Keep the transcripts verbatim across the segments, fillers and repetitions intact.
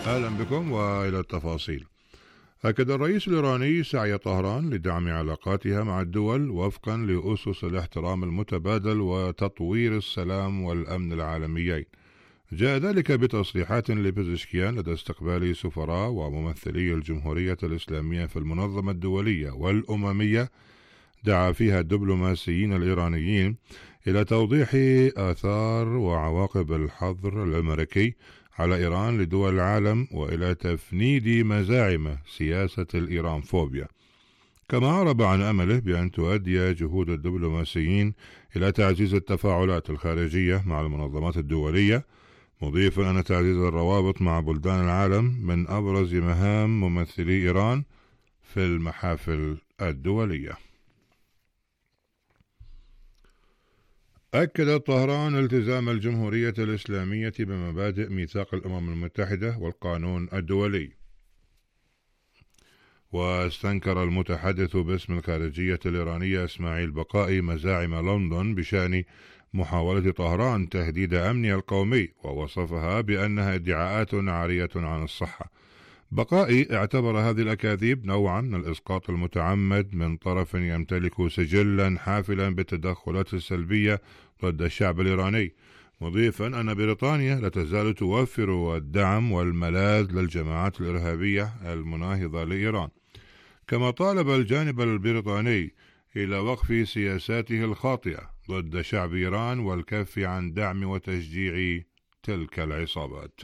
أهلا بكم وإلى التفاصيل. أكد الرئيس الإيراني سعي طهران لدعم علاقاتها مع الدول وفقا لأسس الاحترام المتبادل وتطوير السلام والأمن العالميين. جاء ذلك بتصريحات لبزشكيان لدى استقبال سفراء وممثلي الجمهورية الإسلامية في المنظمة الدولية والأممية، دعا فيها الدبلوماسيين الإيرانيين إلى توضيح آثار وعواقب الحظر الأمريكي على إيران لدول العالم وإلى تفنيد مزاعم سياسة الإيران فوبيا. كما أعرب عن أمله بأن تؤدي جهود الدبلوماسيين إلى تعزيز التفاعلات الخارجية مع المنظمات الدولية، مضيفا أن تعزيز الروابط مع بلدان العالم من أبرز مهام ممثلي إيران في المحافل الدولية. أكد طهران التزام الجمهورية الإسلامية بمبادئ ميثاق الأمم المتحدة والقانون الدولي. واستنكر المتحدث باسم الخارجية الإيرانية إسماعيل بقائي مزاعم لندن بشأن محاولة طهران تهديد أمنها القومي، ووصفها بأنها ادعاءات عارية عن الصحة. بقائي اعتبر هذه الأكاذيب نوعا من الإسقاط المتعمد من طرف يمتلك سجلا حافلا بالتدخلات السلبية ضد الشعب الإيراني، مضيفا أن بريطانيا لا تزال توفر الدعم والملاذ للجماعات الإرهابية المناهضة لإيران. كما طالب الجانب البريطاني إلى وقف سياساته الخاطئة ضد شعب إيران والكف عن دعم وتشجيع تلك العصابات.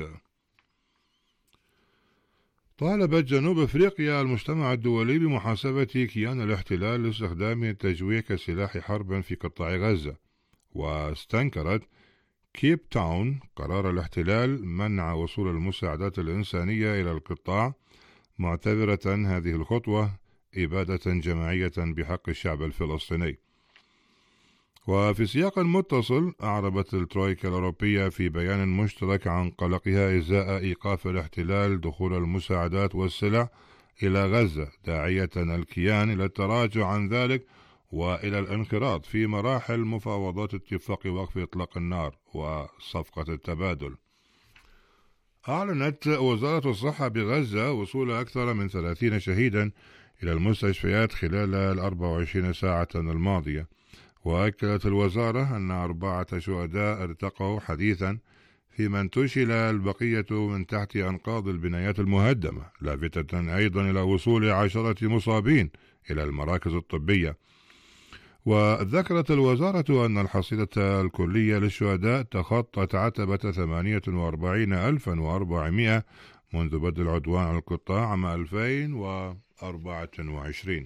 طالبت جنوب أفريقيا المجتمع الدولي بمحاسبة كيان الاحتلال لاستخدام التجويع كسلاح حرب في قطاع غزة، واستنكرت كيب تاون قرار الاحتلال منع وصول المساعدات الإنسانية إلى القطاع، معتبرة هذه الخطوة إبادة جماعية بحق الشعب الفلسطيني. وفي سياق متصل، أعربت الترويكا الأوروبية في بيان مشترك عن قلقها إزاء إيقاف الاحتلال دخول المساعدات والسلع إلى غزة، داعية الكيان إلى التراجع عن ذلك وإلى الانخراط في مراحل مفاوضات اتفاق وقف إطلاق النار وصفقة التبادل. أعلنت وزارة الصحة بغزة وصول أكثر من ثلاثين شهيدا إلى المستشفيات خلال الأربع وعشرين ساعة الماضية. وأكدت الوزارة أن أربعة شهداء ارتقوا حديثا، فيما انتشل البقية من تحت أنقاض البنايات المهدمة، لافتة أيضا إلى وصول عشرة مصابين إلى المراكز الطبية. وذكرت الوزارة أن الحصيلة الكلية للشهداء تخطت عتبة ثمانية وأربعين ألفا وأربعمائة منذ بدء العدوان على القطاع عام ألفين وأربعة وعشرين.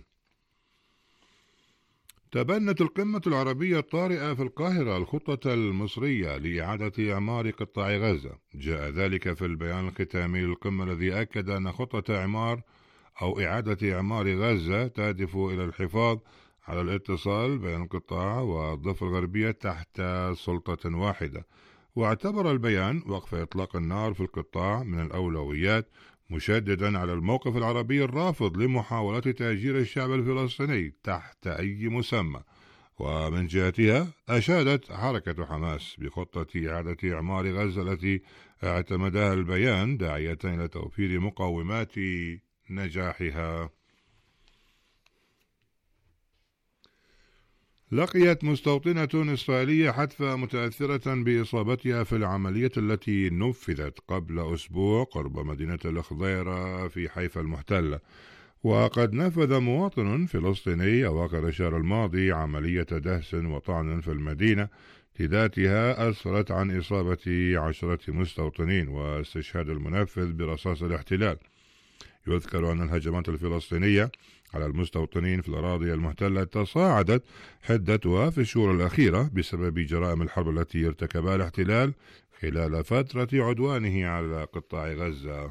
تبنت القمة العربية الطارئة في القاهرة الخطة المصرية لإعادة إعمار قطاع غزة. جاء ذلك في البيان الختامي للقمة الذي أكد أن خطة إعمار أو إعادة إعمار غزة تهدف إلى الحفاظ على الاتصال بين القطاع والضفة الغربية تحت سلطة واحدة. واعتبر البيان وقف إطلاق النار في القطاع من الأولويات، مشددا على الموقف العربي الرافض لمحاولة تهجير الشعب الفلسطيني تحت أي مسمى. ومن جهتها أشادت حركة حماس بخطة إعادة إعمار غزة التي اعتمدها البيان، داعية إلى توفير مقومات نجاحها. لقيت مستوطنة إسرائيلية حتفا متأثرة بإصابتها في العملية التي نفذت قبل أسبوع قرب مدينة الخضيرة في حيفا المحتلة. وقد نفذ مواطن فلسطيني أواخر الشهر الماضي عملية دهس وطعن في المدينة لذاتها أسفرت عن إصابة عشرة مستوطنين واستشهاد المنفذ برصاص الاحتلال. يذكر أن الهجمات الفلسطينية على المستوطنين في الأراضي المحتلة تصاعدت حدتها في الشهور الأخيرة بسبب جرائم الحرب التي ارتكبها الاحتلال خلال فترة عدوانه على قطاع غزة.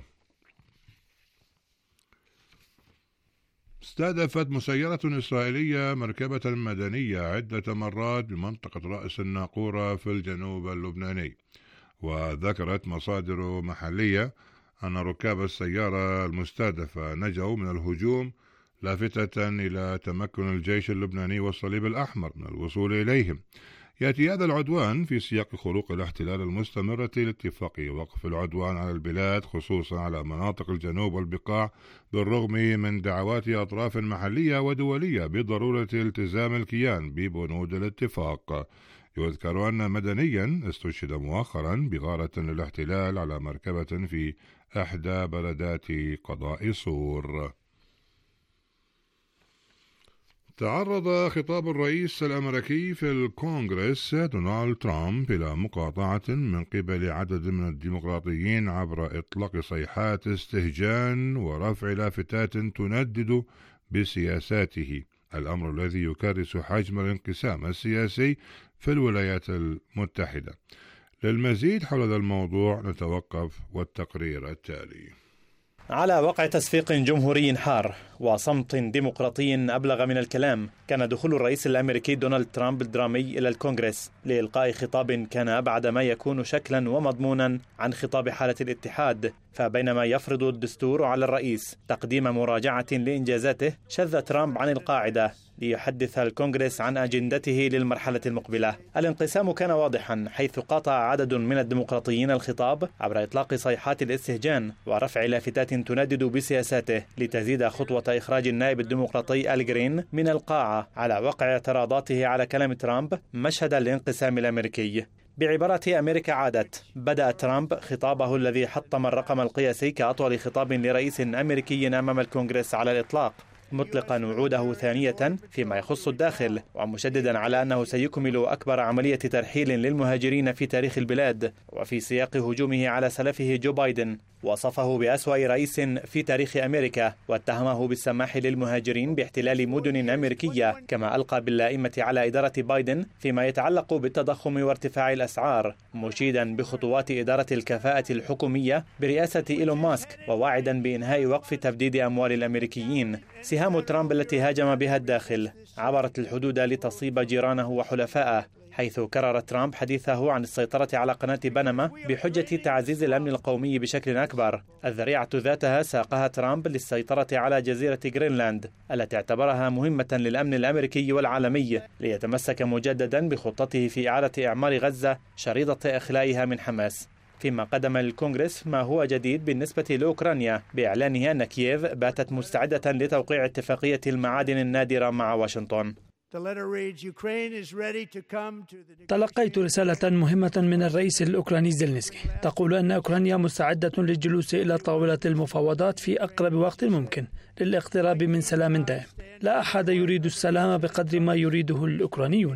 استهدفت مسيرة إسرائيلية مركبة مدنية عدة مرات بمنطقة رأس الناقورة في الجنوب اللبناني. وذكرت مصادر محلية أن ركاب السيارة المستهدفة نجوا من الهجوم، لافتة إلى تمكن الجيش اللبناني والصليب الأحمر من الوصول إليهم. يأتي هذا العدوان في سياق خروق الاحتلال المستمرة لاتفاقية وقف العدوان على البلاد خصوصا على مناطق الجنوب والبقاع، بالرغم من دعوات أطراف محلية ودولية بضرورة التزام الكيان ببنود الاتفاق. يذكر أن مدنيا استشهد مؤخرا بغارة للاحتلال على مركبة في إحدى بلدات قضاء صور. تعرض خطاب الرئيس الأمريكي في الكونغرس دونالد ترامب إلى مقاطعة من قبل عدد من الديمقراطيين عبر إطلاق صيحات استهجان ورفع لافتات تندد بسياساته، الأمر الذي يكرس حجم الانقسام السياسي في الولايات المتحدة. للمزيد حول هذا الموضوع نتوقف والتقرير التالي. على وقع تصفيق جمهوري حار وصمت ديمقراطي أبلغ من الكلام، كان دخول الرئيس الأمريكي دونالد ترامب الدرامي إلى الكونغرس لإلقاء خطاب كان أبعد ما يكون شكلا ومضمونا عن خطاب حالة الاتحاد. فبينما يفرض الدستور على الرئيس تقديم مراجعة لإنجازاته، شذ ترامب عن القاعدة ليحدث الكونغرس عن أجندته للمرحلة المقبلة. الانقسام كان واضحا، حيث قاطع عدد من الديمقراطيين الخطاب عبر إطلاق صيحات الاستهجان ورفع لافتات تندد بسياساته، لتزيد خطوة إخراج النائب الديمقراطي آل جرين من القاعة على وقع اعتراضاته على كلام ترامب مشهد الانقسام الأمريكي. بعبارة أمريكا عادت، بدأ ترامب خطابه الذي حطم الرقم القياسي كأطول خطاب لرئيس أمريكي أمام الكونغرس على الإطلاق، مطلقا وعوده ثانية فيما يخص الداخل، ومشددا على أنه سيكمل أكبر عملية ترحيل للمهاجرين في تاريخ البلاد. وفي سياق هجومه على سلفه جو بايدن، وصفه بأسوأ رئيس في تاريخ أمريكا، واتهمه بالسماح للمهاجرين باحتلال مدن أمريكية، كما ألقى باللائمة على إدارة بايدن فيما يتعلق بالتضخم وارتفاع الأسعار، مشيدا بخطوات إدارة الكفاءة الحكومية برئاسة إيلون ماسك، وواعدا بإنهاء وقف تبديد أموال الأمريكيين. سهام ترامب التي هاجم بها الداخل عبرت الحدود لتصيب جيرانه وحلفائه، حيث كرر ترامب حديثه عن السيطرة على قناة بنما بحجة تعزيز الأمن القومي بشكل أكبر. الذريعة ذاتها ساقها ترامب للسيطرة على جزيرة غرينلاند التي اعتبرها مهمة للأمن الأمريكي والعالمي، ليتمسك مجددا بخطته في إعادة إعمار غزة شريطة إخلائها من حماس. فيما قدم للكونغرس ما هو جديد بالنسبة لأوكرانيا بإعلانها أن كييف باتت مستعدة لتوقيع اتفاقية المعادن النادرة مع واشنطن. تلقيت رسالة مهمة من الرئيس الأوكراني زيلينسكي تقول أن أوكرانيا مستعدة للجلوس إلى طاولة المفاوضات في أقرب وقت ممكن للاقتراب من سلام دائم. لا أحد يريد السلام بقدر ما يريده الأوكرانيون.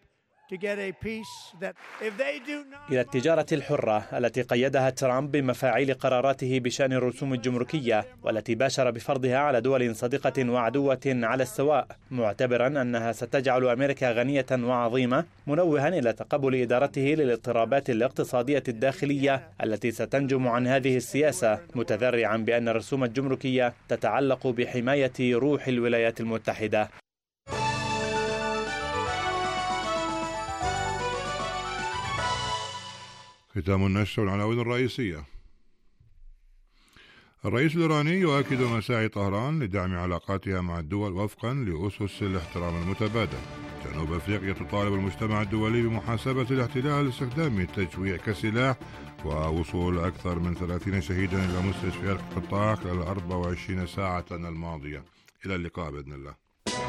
إلى التجارة الحرة التي قيدها ترامب بمفاعيل قراراته بشأن الرسوم الجمركية، والتي باشر بفرضها على دول صديقة وعدوة على السواء، معتبرا أنها ستجعل أمريكا غنية وعظيمة، منوها إلى تقبل إدارته للاضطرابات الاقتصادية الداخلية التي ستنجم عن هذه السياسة، متذرعا بأن الرسوم الجمركية تتعلق بحماية روح الولايات المتحدة. ختام النشر والعناوين الرئيسية. الرئيس الإيراني يؤكد مساعي طهران لدعم علاقاتها مع الدول وفقا لأسس الاحترام المتبادل. جنوب أفريقيا تطالب المجتمع الدولي بمحاسبة الاحتلال لاستخدام التجويع كسلاح، ووصول أكثر من ثلاثين شهيدا إلى مستشفيات القطاع خلال أربع وعشرين ساعة الماضية. إلى اللقاء بإذن الله.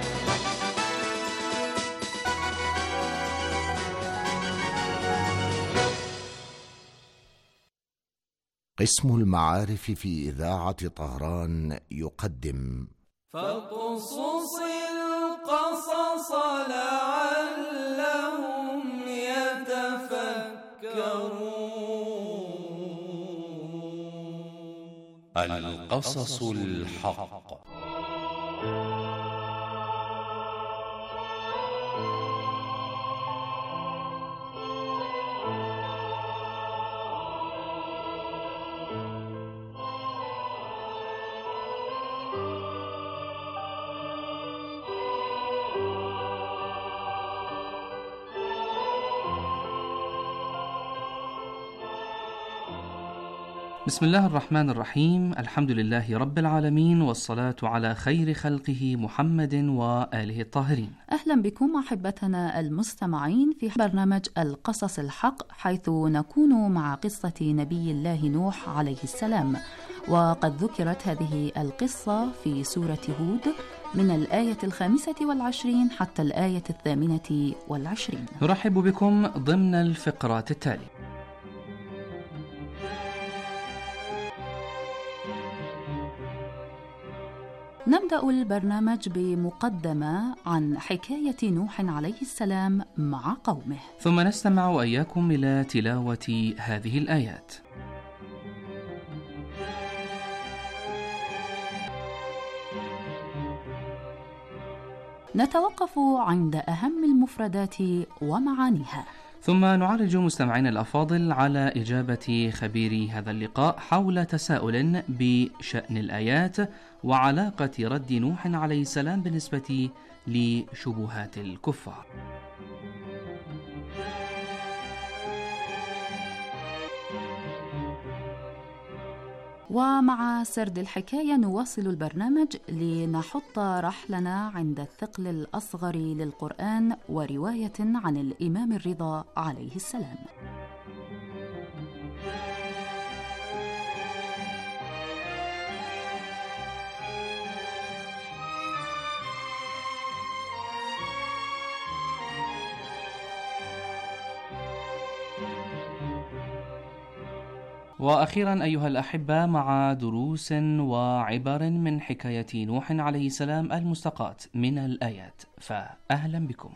قسم المعارف في إذاعة طهران يقدم فاقصص القصص لعلهم يتفكرون. القصص الحق. بسم الله الرحمن الرحيم. الحمد لله رب العالمين، والصلاة على خير خلقه محمد وآله الطاهرين. أهلا بكم أحبتنا المستمعين في برنامج القصص الحق، حيث نكون مع قصة نبي الله نوح عليه السلام. وقد ذكرت هذه القصة في سورة هود من الآية الخامسة والعشرين حتى الآية الثامنة والعشرين. نرحب بكم ضمن الفقرات التالية. نبدأ البرنامج بمقدمة عن حكاية نوح عليه السلام مع قومه، ثم نستمع وإياكم إلى تلاوة هذه الآيات. نتوقف عند أهم المفردات ومعانيها، ثم نعرج مستمعين الأفاضل على إجابة خبير هذا اللقاء حول تساؤل بشأن الآيات وعلاقة رد نوح عليه السلام بالنسبة لشبهات الكفار. ومع سرد الحكاية نواصل البرنامج لنحط رحلنا عند الثقل الأصغر للقرآن ورواية عن الإمام الرضا عليه السلام. وأخيرا أيها الأحبة، مع دروس وعبر من حكاية نوح عليه السلام المستقاة من الآيات، فأهلا بكم.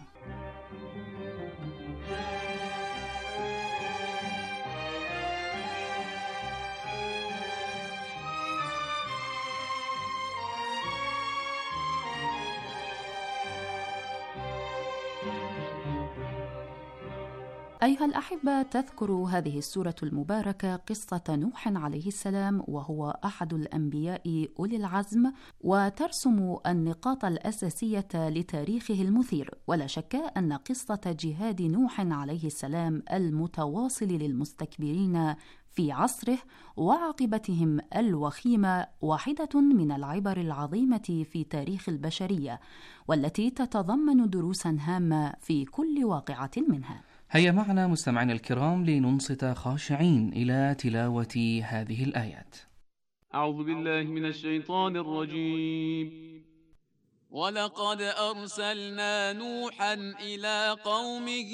أيها الأحبة، تذكر هذه السورة المباركة قصة نوح عليه السلام، وهو أحد الأنبياء أولي العزم، وترسم النقاط الأساسية لتاريخه المثير. ولا شك أن قصة جهاد نوح عليه السلام المتواصل للمستكبرين في عصره وعاقبتهم الوخيمة واحدة من العبر العظيمة في تاريخ البشرية، والتي تتضمن دروسا هامة في كل واقعة منها. هيا معنا مستمعين الكرام لننصت خاشعين إلى تلاوة هذه الآيات. أعوذ بالله من الشيطان الرجيم. ولقد أرسلنا نوحا إلى قومه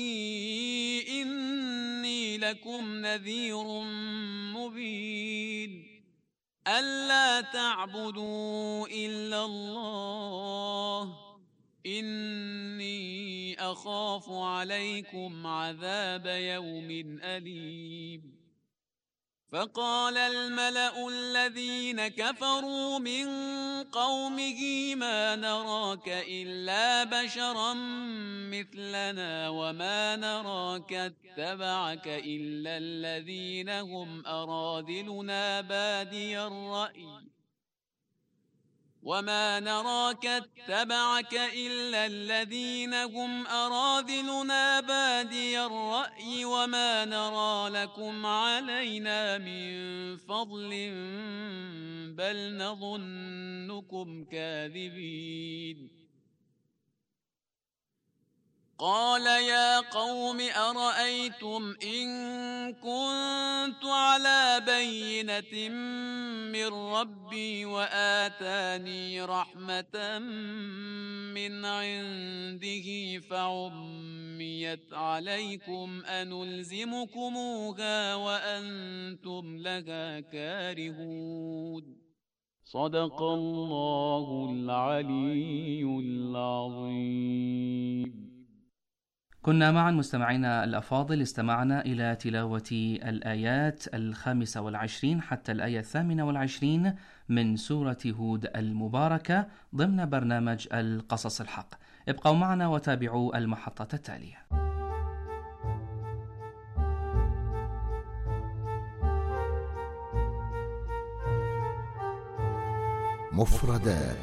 إني لكم نذير مبين ألا تعبدوا إلا الله إني أخاف عليكم عذاب يوم أليم. فقال الملأ الذين كفروا من قومه ما نراك إلا بشرا مثلنا وما نراك اتبعك إلا الذين هم أراذلنا بادي الرأي وما نراك اتبعك إلا الذين هم أراذلنا بادي الرأي وما نرى لكم علينا من فضل بل نظنكم كاذبين. قال يا قوم أرأيتم إن كنت على بينة من ربي وآتاني رحمة من عنده فعميت عليكم أنلزمكموها وأنتم لها كارهون. صدق الله العلي العظيم. كنا معا مستمعينا الأفاضل استمعنا إلى تلاوة الآيات الخامسة والعشرين حتى الآية الثامنة والعشرين من سورة هود المباركة ضمن برنامج القصص الحق. ابقوا معنا وتابعوا المحطة التالية. مفردات.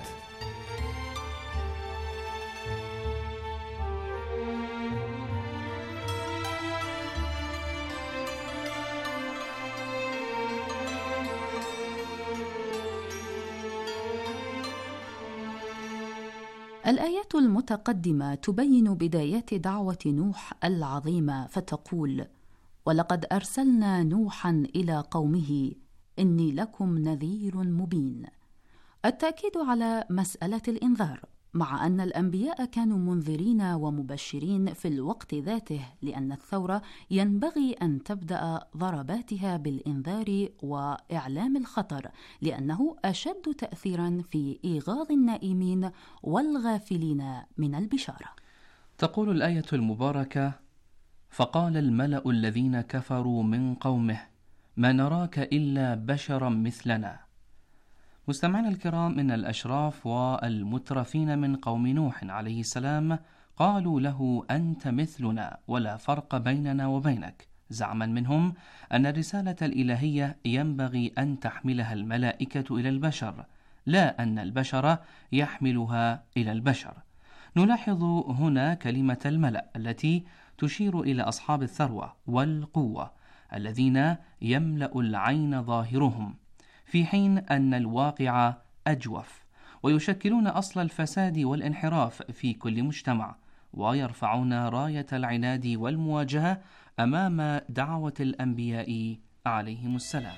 الآيات المتقدمة تبين بدايات دعوة نوح العظيمة، فتقول: ولقد أرسلنا نوحا إلى قومه إني لكم نذير مبين. التأكيد على مسألة الإنذار، مع أن الأنبياء كانوا منذرين ومبشرين في الوقت ذاته، لأن الثورة ينبغي أن تبدأ ضرباتها بالإنذار وإعلام الخطر، لأنه أشد تأثيرا في إيغاظ النائمين والغافلين من البشارة. تقول الآية المباركة: فقال الملأ الذين كفروا من قومه ما نراك إلا بشرا مثلنا. مستمعينا الكرام، من الأشراف والمترفين من قوم نوح عليه السلام قالوا له: أنت مثلنا ولا فرق بيننا وبينك، زعما منهم أن الرسالة الإلهية ينبغي أن تحملها الملائكة إلى البشر، لا أن البشر يحملها إلى البشر. نلاحظ هنا كلمة الملأ التي تشير إلى أصحاب الثروة والقوة الذين يملأ العين ظاهرهم، في حين أن الواقع أجوف، ويشكلون أصل الفساد والانحراف في كل مجتمع، ويرفعون راية العناد والمواجهة أمام دعوة الأنبياء عليهم السلام.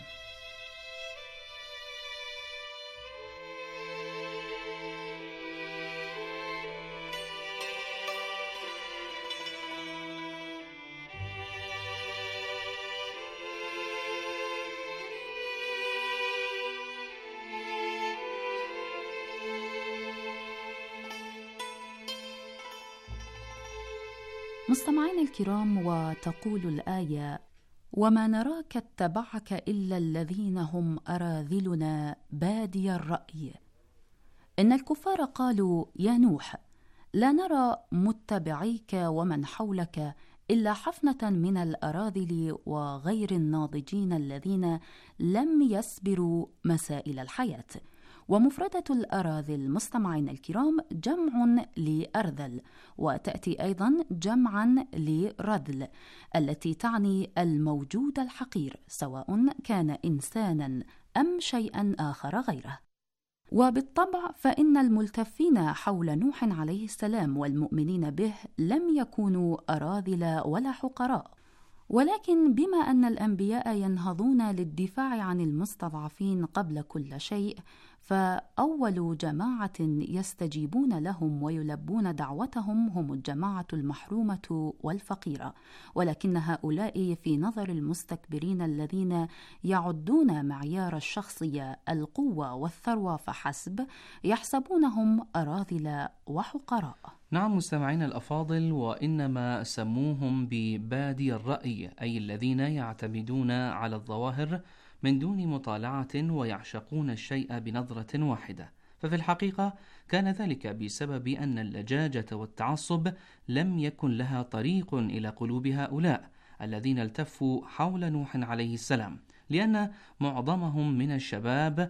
مستمعين الكرام، وتقول الآية: وما نراك اتبعك إلا الذين هم أراذلنا بادي الرأي. إن الكفار قالوا: يا نوح، لا نرى متبعيك ومن حولك إلا حفنة من الأراذل وغير الناضجين الذين لم يصبروا مسائل الحياة. ومفردة الأراذل مستمعين الكرام جمع لأرذل، وتأتي أيضا جمعا لرذل، التي تعني الموجود الحقير، سواء كان إنسانا أم شيئا آخر غيره. وبالطبع فإن الملتفين حول نوح عليه السلام والمؤمنين به لم يكونوا أراذل ولا حقراء، ولكن بما أن الأنبياء ينهضون للدفاع عن المستضعفين قبل كل شيء، فأول جماعة يستجيبون لهم ويلبون دعوتهم هم الجماعة المحرومة والفقيرة، ولكن هؤلاء في نظر المستكبرين الذين يعدون معيار الشخصية القوة والثروة فحسب، يحسبونهم أراذل وحقراء. نعم مستمعين الأفاضل، وإنما سموهم ببادي الرأي، أي الذين يعتمدون على الظواهر من دون مطالعة ويعشقون الشيء بنظرة واحدة. ففي الحقيقة كان ذلك بسبب أن اللجاجة والتعصب لم يكن لها طريق إلى قلوب هؤلاء الذين التفوا حول نوح عليه السلام، لأن معظمهم من الشباب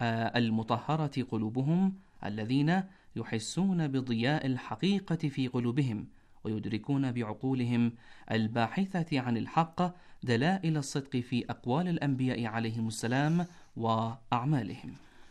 المطهرة قلوبهم الذين يحسون بضياء الحقيقة في قلوبهم، ويدركون بعقولهم الباحثة عن الحق دلائل الصدق في أقوال الأنبياء عليهم السلام وأعمالهم.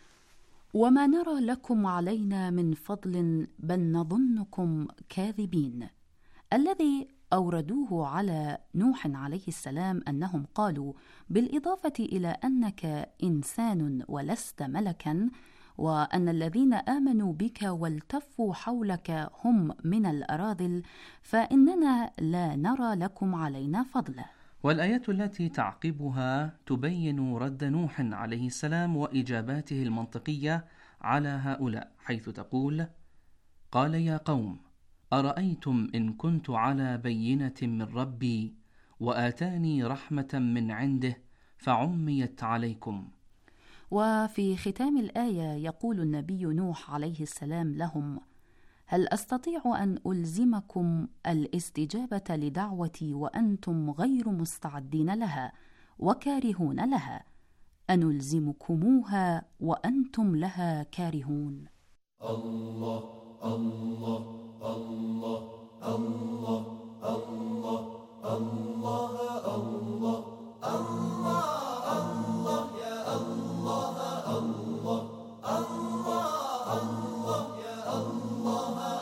وما نرى لكم علينا من فضل بل نظنكم كاذبين. الذي أوردوه على نوح عليه السلام أنهم قالوا، بالإضافة إلى أنك إنسان ولست ملكا، وأن الذين آمنوا بك والتفوا حولك هم من الأراذل، فإننا لا نرى لكم علينا فضلا. والآيات التي تعقبها تبين رد نوح عليه السلام وإجاباته المنطقية على هؤلاء، حيث تقول: قال يا قوم أرأيتم إن كنت على بينة من ربي وآتاني رحمة من عنده فعميت عليكم. وفي ختام الآية يقول النبي نوح عليه السلام لهم: هل أستطيع أن ألزمكم الاستجابة لدعوتي وأنتم غير مستعدين لها وكارهون لها؟ أنلزمكموها وأنتم لها كارهون. الله الله الله الله الله الله الله الله الله يا الله الله الله الله يا الله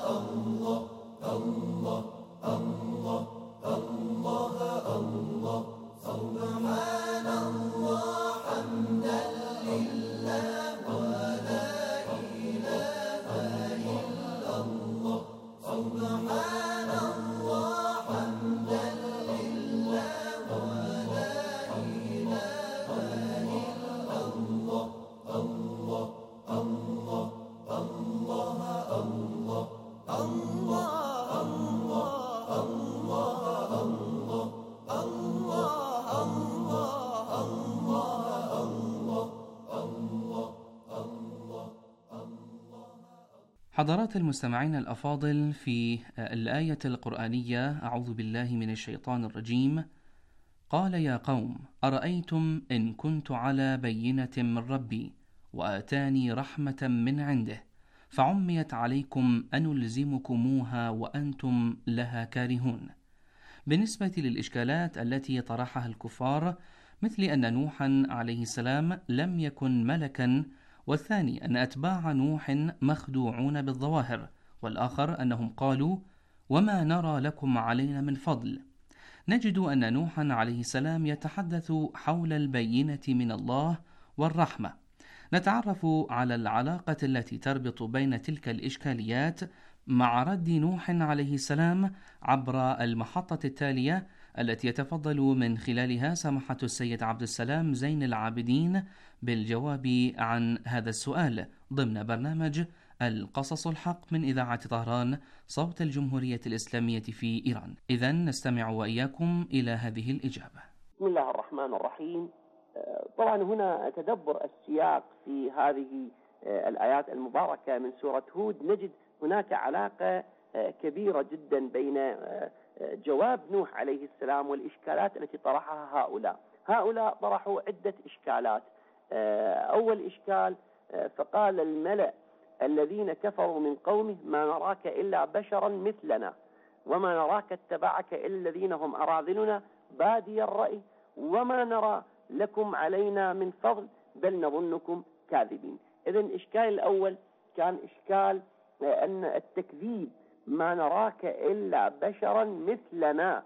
حضرات المستمعين الأفاضل، في الآية القرآنية أعوذ بالله من الشيطان الرجيم: قال يا قوم أرأيتم إن كنت على بينة من ربي وآتاني رحمة من عنده فعميت عليكم أنلزمكموها وأنتم لها كارهون. بالنسبة للإشكالات التي طرحها الكفار، مثل أن نوحا عليه السلام لم يكن ملكا، والثاني أن أتباع نوح مخدوعون بالظواهر، والآخر أنهم قالوا وما نرى لكم علينا من فضل، نجد أن نوحا عليه السلام يتحدث حول البينة من الله والرحمة. نتعرف على العلاقة التي تربط بين تلك الإشكاليات مع رد نوح عليه السلام عبر المحطة التالية التي يتفضل من خلالها سماحة السيد عبد السلام زين العابدين بالجواب عن هذا السؤال ضمن برنامج القصص الحق من إذاعة طهران صوت الجمهورية الإسلامية في إيران. إذن نستمع وإياكم إلى هذه الإجابة. بسم الله الرحمن الرحيم. طبعا هنا تدبر السياق في هذه الآيات المباركة من سورة هود، نجد هناك علاقة كبيرة جدا بين جواب نوح عليه السلام والإشكالات التي طرحها هؤلاء. هؤلاء طرحوا عدة إشكالات. أول إشكال: فقال الملأ الذين كفروا من قومه ما نراك إلا بشرا مثلنا وما نراك اتبعك إلا الذين هم أراذلنا بادي الرأي وما نرى لكم علينا من فضل بل نظنكم كاذبين. إذن الإشكال الأول كان إشكال أن التكذيب، ما نراك إلا بشرا مثلنا،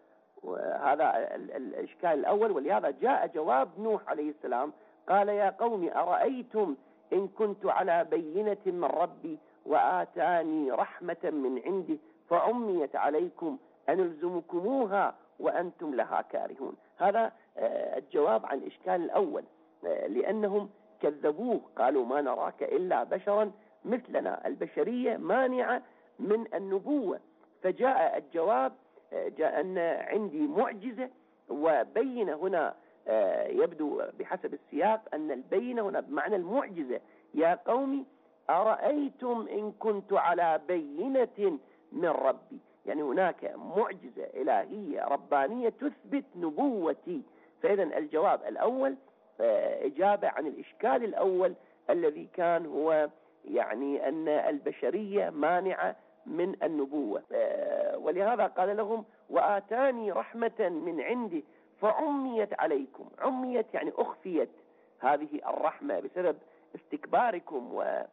وهذا الإشكال الأول. ولهذا جاء جواب نوح عليه السلام قال يا قوم أرأيتم إن كنت على بينة من ربي وآتاني رحمة من عنده فعميت عليكم أنلزمكموها وأنتم لها كارهون. هذا الجواب عن الإشكال الأول، لأنهم كذبوه، قالوا ما نراك إلا بشرا مثلنا، البشرية مانعة من النبوة. فجاء الجواب جاء أن عندي معجزة وبين هنا يبدو بحسب السياق أن البينة هنا بمعنى المعجزة. يا قوم أرأيتم إن كنت على بينة من ربي، يعني هناك معجزة إلهية ربانية تثبت نبوتي. فإذا الجواب الأول إجابة عن الإشكال الأول الذي كان هو يعني أن البشرية مانعة من النبوة. ولهذا قال لهم وآتاني رحمة من عنده فعميت عليكم. عميت يعني أخفيت هذه الرحمة بسبب استكباركم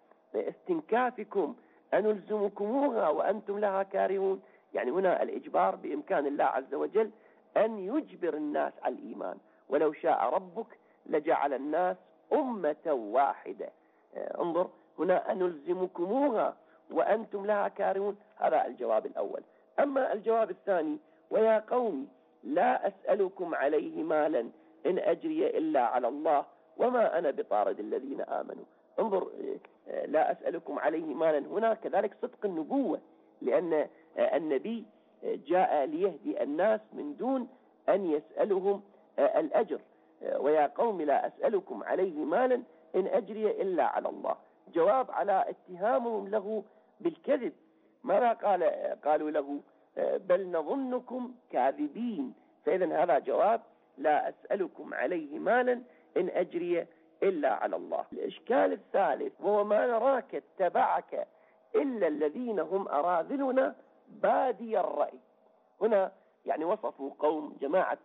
واستنكافكم، أنلزمكموها وأنتم لها كارهون. يعني هنا الإجبار بإمكان الله عز وجل أن يجبر الناس على الإيمان، ولو شاء ربك لجعل الناس أمة واحدة. انظر هنا أنلزمكموها وأنتم لها كارهون، هذا الجواب الأول. أما الجواب الثاني ويا قوم لا أسألكم عليه مالا إن أجري إلا على الله وما أنا بطارد الذين آمنوا. انظر لا أسألكم عليه مالا، هنا كذلك صدق النبوة، لأن النبي جاء ليهدي الناس من دون أن يسألهم الأجر. ويا قوم لا أسألكم عليه مالا إن أجري إلا على الله، جواب على اتهامهم له بالكذب. ماذا قال؟ قالوا له بل نظنكم كاذبين. فإذا هذا جواب لا أسألكم عليه مالا إن أجري إلا على الله. الإشكال الثالث وهو ما نراك اتبعك إلا الذين هم أراذلنا بادي الرأي. هنا يعني وصفوا قوم جماعة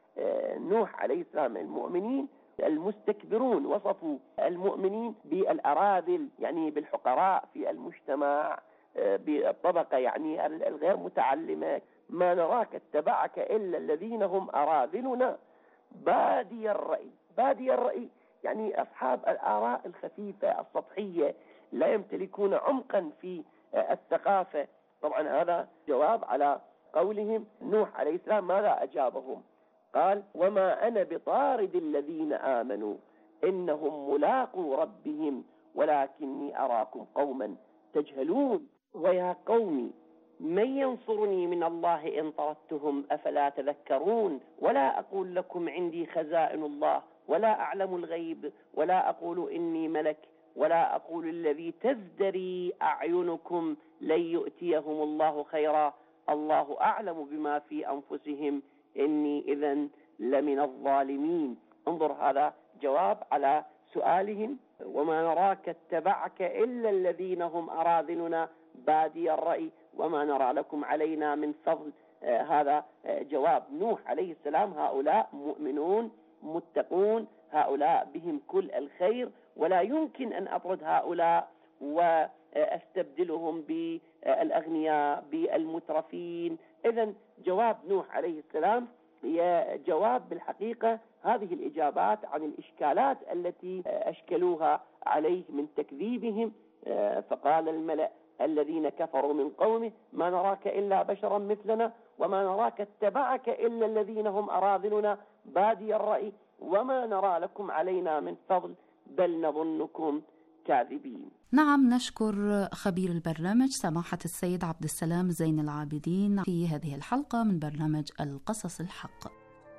نوح عليه السلام المؤمنين المستكبرون، وصفوا المؤمنين بالأراذل يعني بالحقراء في المجتمع، بالطبقة يعني الغير متعلمة. ما نراك اتبعك إلا الذين هم أراذلنا بادي الرأي. بادي الرأي يعني أصحاب الآراء الخفيفة السطحية لا يمتلكون عمقا في الثقافة. طبعا هذا جواب على قولهم. نوح عليه السلام ماذا أجابهم؟ قال: وما أنا بطارد الذين آمنوا إنهم ملاقوا ربهم ولكني أراكم قوما تجهلون. ويا قوم من ينصرني من الله إن طردتهم أفلا تذكرون. ولا أقول لكم عندي خزائن الله ولا أعلم الغيب ولا أقول إني ملك ولا أقول الذي تزدري أعينكم لن يؤتيهم الله خيرا الله أعلم بما في أنفسهم إني إذن لمن الظالمين. انظر، هذا جواب على سؤالهم. وما نراك اتبعك إلا الذين هم أراذلنا بادي الرأي وما نرى لكم علينا من فضل. آه هذا آه جواب نوح عليه السلام. هؤلاء مؤمنون متقون، هؤلاء بهم كل الخير، ولا يمكن أن أطرد هؤلاء وأستبدلهم بالأغنياء بالمترفين. إذن جواب نوح عليه السلام هي جواب بالحقيقة هذه الإجابات عن الإشكالات التي أشكلوها عليه من تكذيبهم. فقال الملأ الذين كفروا من قومه: ما نراك إلا بشرا مثلنا وما نراك اتبعك إلا الذين هم أراذلنا بادي الرأي وما نرى لكم علينا من فضل بل نظنكم كاذبين. نعم، نشكر خبير البرنامج سماحة السيد عبد السلام زين العابدين في هذه الحلقة من برنامج القصص الحق.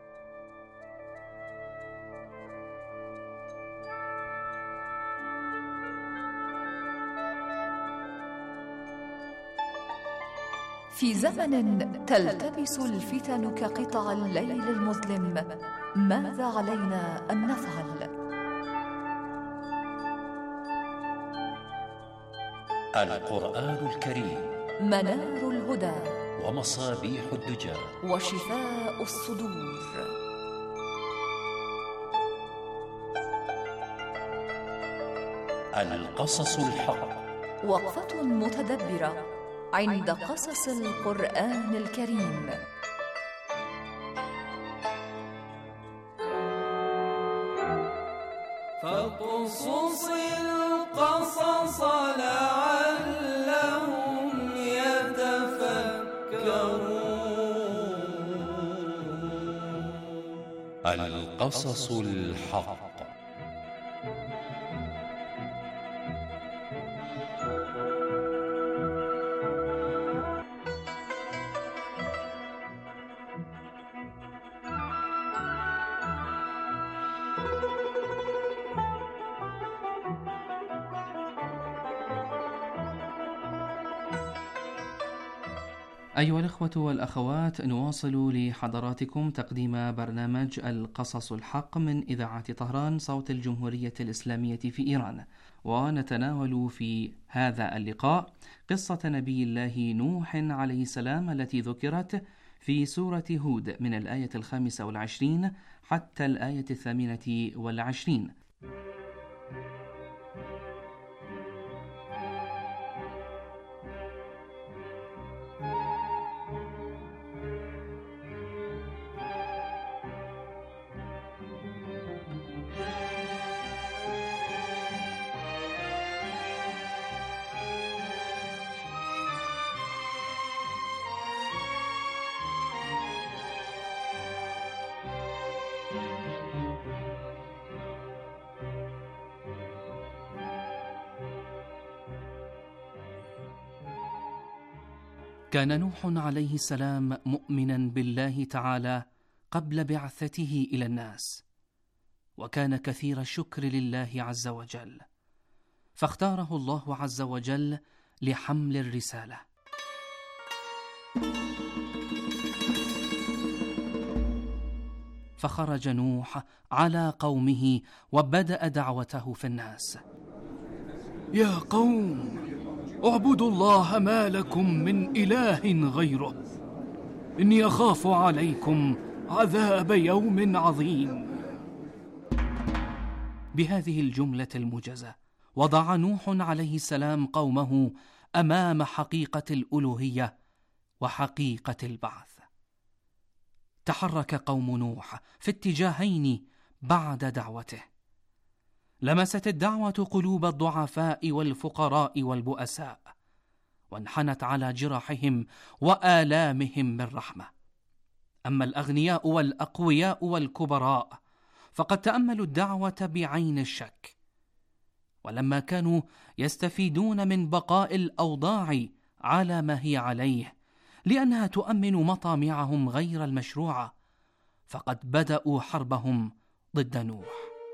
في زمن تلتبس الفتن كقطع الليل المظلم، ماذا علينا أن نفعل؟ القرآن الكريم منار الهدى ومصابيح الدجى وشفاء الصدور. القصص الحق، وقفة متدبرة عند قصص القرآن الكريم. فاقصص القصص لعلهم يتفكرون. القصص الحق. أيها الأخوة والأخوات، نواصل لحضراتكم تقديم برنامج القصص الحق من إذاعة طهران صوت الجمهورية الإسلامية في إيران، ونتناول في هذا اللقاء قصة نبي الله نوح عليه السلام التي ذكرت في سورة هود من الآية الخامسة والعشرين حتى الآية الثامنة والعشرين. كان نوح عليه السلام مؤمنا بالله تعالى قبل بعثته إلى الناس، وكان كثير الشكر لله عز وجل، فاختاره الله عز وجل لحمل الرسالة. فخرج نوح على قومه وبدأ دعوته في الناس. يا قوم، اعبدوا الله ما لكم من إله غيره، إني أخاف عليكم عذاب يوم عظيم. بهذه الجملة الموجزة وضع نوح عليه السلام قومه أمام حقيقة الألوهية وحقيقة البعث. تحرك قوم نوح في اتجاهين بعد دعوته. لمست الدعوة قلوب الضعفاء والفقراء والبؤساء، وانحنت على جراحهم وآلامهم بالرحمة. أما الأغنياء والأقوياء والكبراء فقد تأملوا الدعوة بعين الشك، ولما كانوا يستفيدون من بقاء الأوضاع على ما هي عليه لأنها تؤمن مطامعهم غير المشروعة، فقد بدأوا حربهم ضد نوح.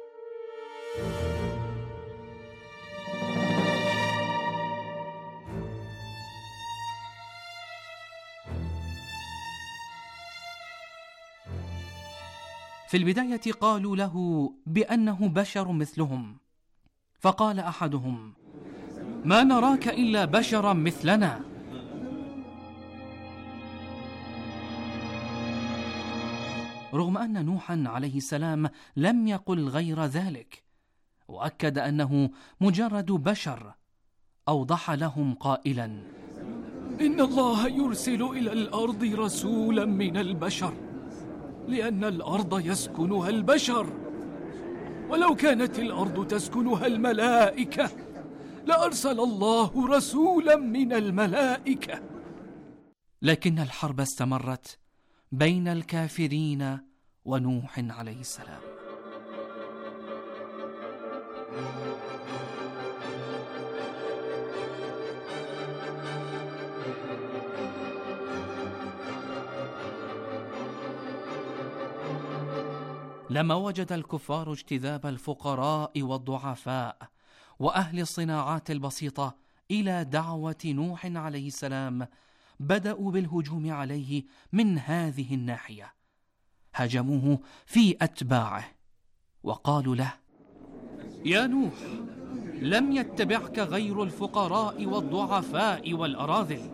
في البداية قالوا له بأنه بشر مثلهم، فقال أحدهم: ما نراك إلا بشرا مثلنا. رغم أن نوحا عليه السلام لم يقل غير ذلك، وأكد أنه مجرد بشر، أوضح لهم قائلا: إن الله يرسل إلى الأرض رسولا من البشر، لأن الأرض يسكنها البشر، ولو كانت الأرض تسكنها الملائكة لأرسل الله رسولا من الملائكة. لكن الحرب استمرت بين الكافرين ونوح عليه السلام. لما وجد الكفار اجتذاب الفقراء والضعفاء وأهل الصناعات البسيطة إلى دعوة نوح عليه السلام، بدأوا بالهجوم عليه من هذه الناحية. هجموه في أتباعه وقالوا له: يا نوح، لم يتبعك غير الفقراء والضعفاء والأراذل.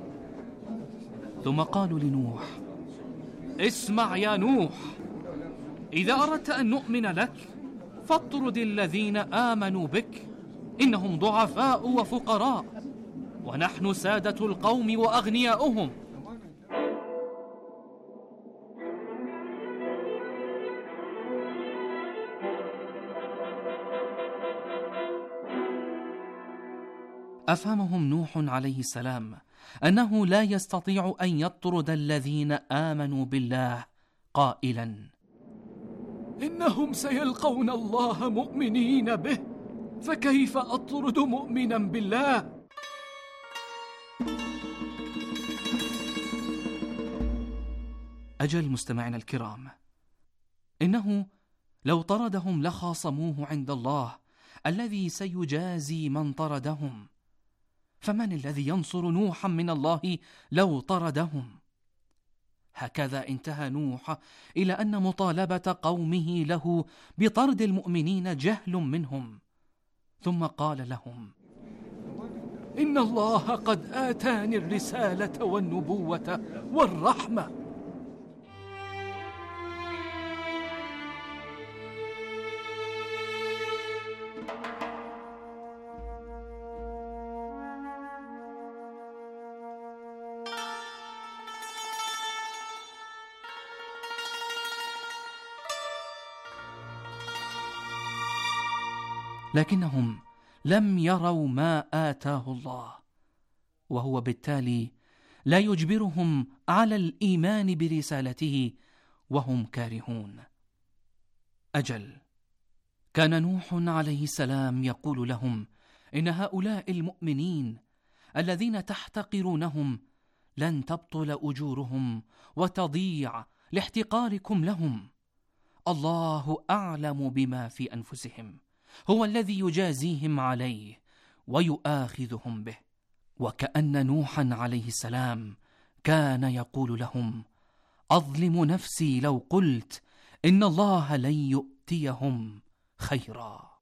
ثم قالوا لنوح: اسمع يا نوح، إذا أردت أن نؤمن لك فاطرد الذين آمنوا بك، إنهم ضعفاء وفقراء، ونحن سادة القوم وأغنياؤهم. أفهمهم نوح عليه السلام أنه لا يستطيع أن يطرد الذين آمنوا بالله، قائلا: إنهم سيلقون الله مؤمنين به، فكيف أطرد مؤمنا بالله؟ أجل مستمعنا الكرام، إنه لو طردهم لخاصموه عند الله الذي سيجازي من طردهم، فمن الذي ينصر نوحا من الله لو طردهم؟ هكذا انتهى نوح إلى أن مطالبة قومه له بطرد المؤمنين جهل منهم، ثم قال لهم: إن الله قد آتاني الرسالة والنبوة والرحمة. لكنهم لم يروا ما آتاه الله، وهو بالتالي لا يجبرهم على الإيمان برسالته وهم كارهون. أجل، كان نوح عليه السلام يقول لهم إن هؤلاء المؤمنين الذين تحتقرونهم لن تبطل أجورهم وتضيع لاحتقاركم لهم. الله أعلم بما في أنفسهم، هو الذي يجازيهم عليه ويؤاخذهم به. وكأن نوحا عليه السلام كان يقول لهم: أظلم نفسي لو قلت إن الله لن يؤتيهم خيرا.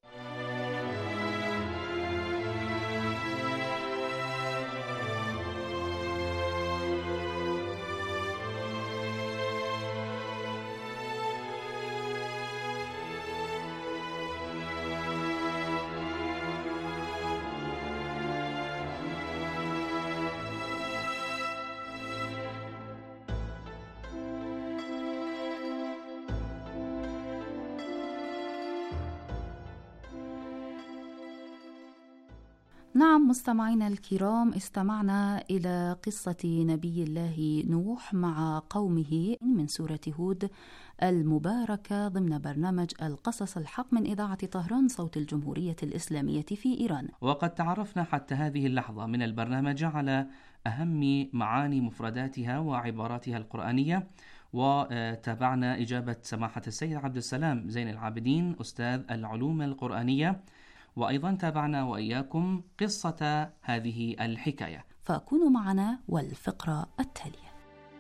نعم مستمعينا الكرام، استمعنا إلى قصة نبي الله نوح مع قومه من سورة هود المباركة ضمن برنامج القصص الحق من إذاعة طهران صوت الجمهورية الإسلامية في إيران. وقد تعرفنا حتى هذه اللحظة من البرنامج على أهم معاني مفرداتها وعباراتها القرآنية، وتابعنا إجابة سماحة السيد عبد السلام زين العابدين أستاذ العلوم القرآنية، وأيضا تابعنا وإياكم قصة هذه الحكاية. فكونوا معنا والفقرة التالية.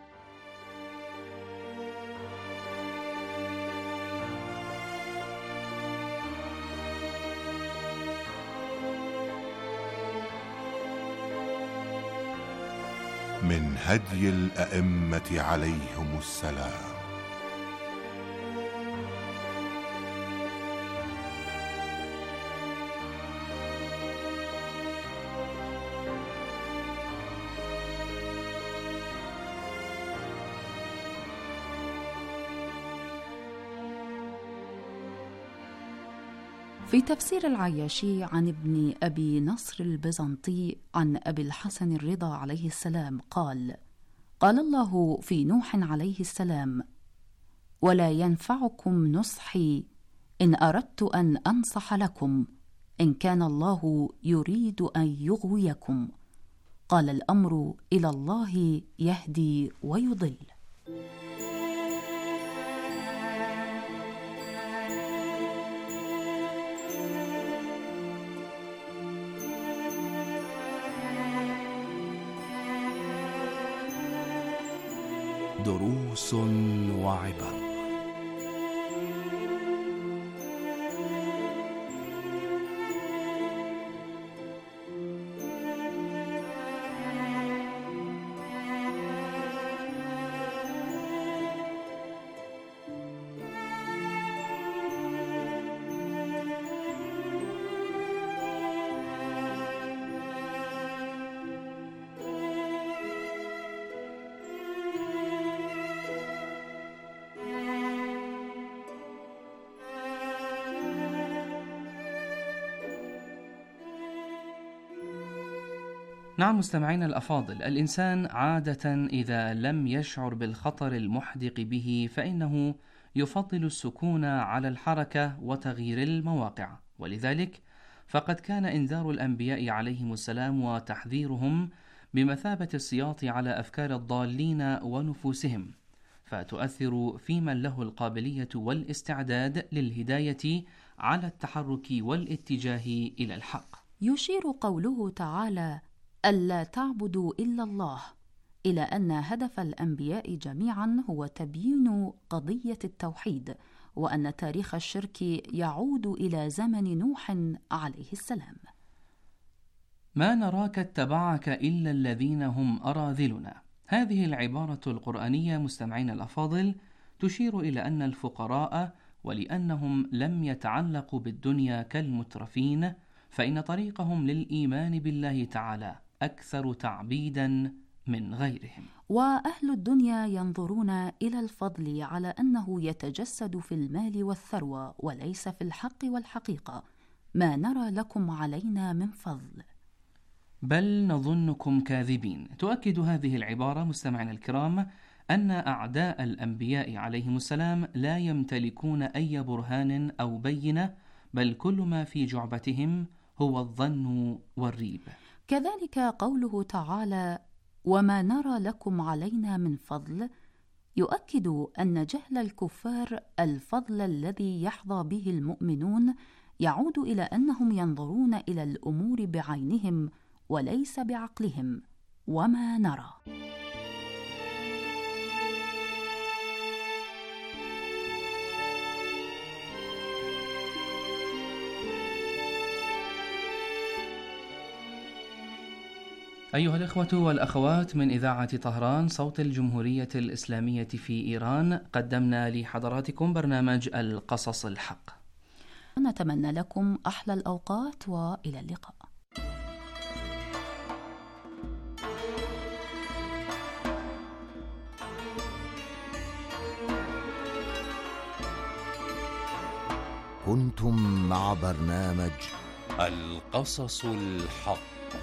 من هدي الأئمة عليهم السلام. في تفسير العياشي عن ابن أبي نصر البيزنطي عن أبي الحسن الرضا عليه السلام قال: قال الله في نوح عليه السلام: ولا ينفعكم نصحي إن أردت أن أنصح لكم إن كان الله يريد أن يغويكم. قال الأمر إلى الله يهدي ويضل. دروس وعبر. نعم مستمعين الأفاضل، الإنسان عادة إذا لم يشعر بالخطر المحدق به فإنه يفضل السكون على الحركة وتغيير المواقع، ولذلك فقد كان إنذار الأنبياء عليهم السلام وتحذيرهم بمثابة السياط على أفكار الضالين ونفوسهم، فتؤثر في من له القابلية والاستعداد للهداية على التحرك والاتجاه إلى الحق. يشير قوله تعالى: ألا تعبدوا إلا الله، إلى أن هدف الأنبياء جميعا هو تبيين قضية التوحيد، وأن تاريخ الشرك يعود إلى زمن نوح عليه السلام. ما نراك اتبعك إلا الذين هم أراذلنا. هذه العبارة القرآنية مستمعين الأفاضل تشير إلى أن الفقراء ولأنهم لم يتعلقوا بالدنيا كالمترفين فإن طريقهم للإيمان بالله تعالى أكثر تعبيدا من غيرهم. وأهل الدنيا ينظرون إلى الفضل على أنه يتجسد في المال والثروة وليس في الحق والحقيقة. ما نرى لكم علينا من فضل، بل نظنكم كاذبين. تؤكد هذه العبارة مستمعينا الكرام أن أعداء الأنبياء عليهم السلام لا يمتلكون أي برهان أو بينة، بل كل ما في جعبتهم هو الظن والريب. كذلك قوله تعالى: وما نرى لكم علينا من فضل، يؤكد أن جهل الكفار الفضل الذي يحظى به المؤمنون يعود إلى أنهم ينظرون إلى الأمور بعينهم وليس بعقلهم. وما نرى. أيها الإخوة والأخوات من إذاعة طهران صوت الجمهورية الإسلامية في إيران، قدمنا لحضراتكم برنامج القصص الحق. نتمنى لكم أحلى الأوقات وإلى اللقاء. كنتم مع برنامج القصص الحق.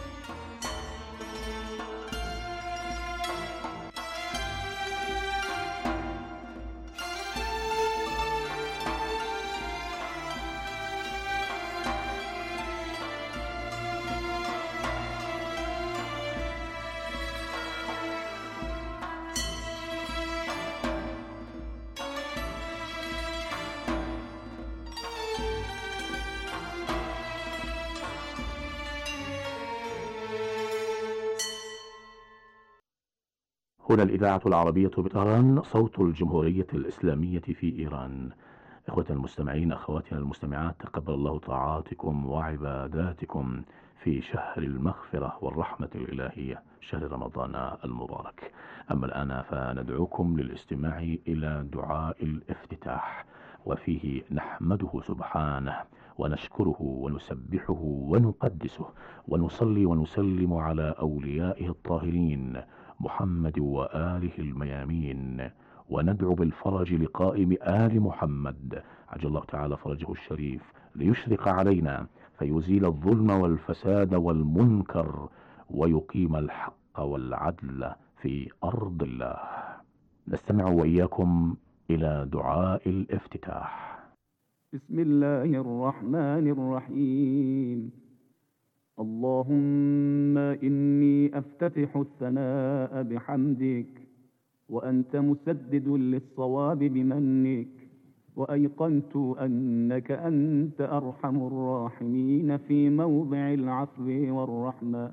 هنا الإذاعة العربية بطهران، صوت الجمهورية الإسلامية في إيران. إخوة المستمعين، أخواتنا المستمعات، تقبل الله طاعاتكم وعباداتكم في شهر المغفرة والرحمة الإلهية، شهر رمضان المبارك. أما الآن فندعوكم للاستماع إلى دعاء الافتتاح، وفيه نحمده سبحانه ونشكره ونسبحه ونقدسه ونصلي ونسلم على أوليائه الطاهرين محمد وآله الميامين، وندعو بالفرج لقائم آل محمد عجل الله تعالى فرجه الشريف، ليشرق علينا فيزيل الظلم والفساد والمنكر ويقيم الحق والعدل في أرض الله. نستمع وإياكم إلى دعاء الافتتاح. بسم الله الرحمن الرحيم. اللهم إني أفتتح الثناء بحمدك، وأنت مسدد للصواب بمنك، وأيقنت أنك أنت أرحم الراحمين في موضع العفو والرحمة،